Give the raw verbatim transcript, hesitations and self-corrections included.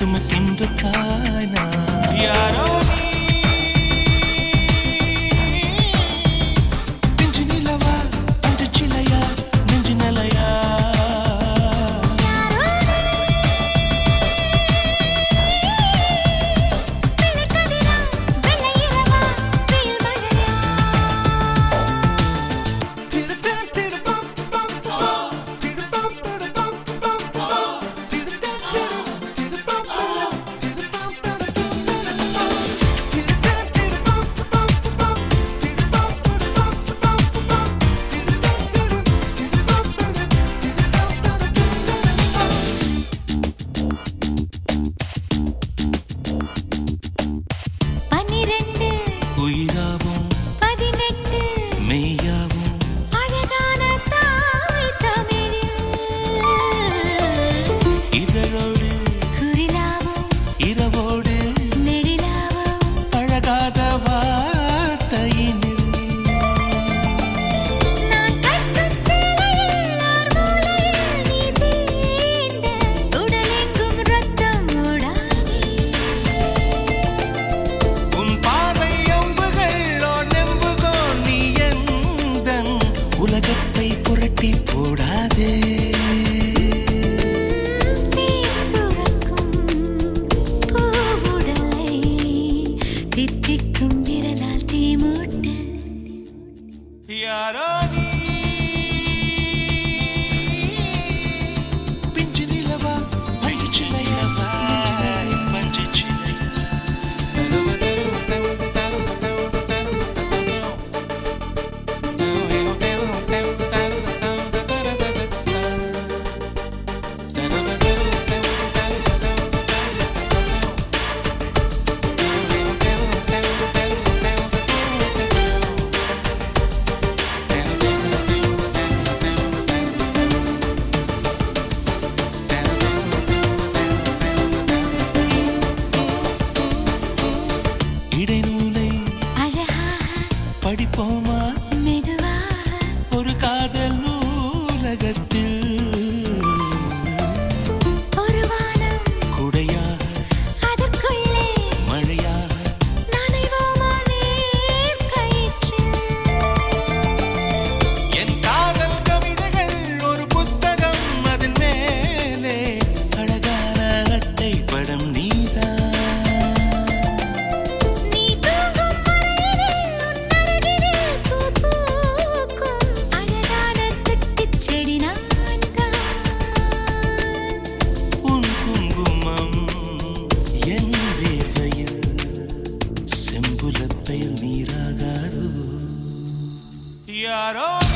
சுமக்கின்ற தாய்னா யாரோ நெஞ்சு நிலவா அன்று சிலையா நெஞ்சு நிலையா உயிராவும் பதினெட்டு மெய்யாவும் அழகான தாய் தமிழில் இதழோடு குரிலாவும் இரவோடு நெடிலாவும் அழகாத வார்த்தையினில் நான் கட்டும் சேலையில் ஆர் மூலையில் நீ தீண்ட உடலெங்கும் ரத்தம் ஓடாதே உன் பார்வை உலகத்தை புரட்டி போடாதே சுரக்கும் பூவுடலை தித்திக்கும் விரலால் தீமூட்ட யாரோ பிஞ்சு நிலவா அழிச்சு நிலவா பஞ்சு இடைநூலை அழகாக படிப்போமா மெதுவாக ஒரு காதல் நூலகத்தில் ஒரு வானம் குடையாக அதற்குள்ளே மழையாக நனைவோமா நீர் கயிற்றில் என் காதல் கவிதைகள் ஒரு புத்தகம் அதன் மேலே அழகான அட்டை படம் நீதான் நீராகாதோ யாரோ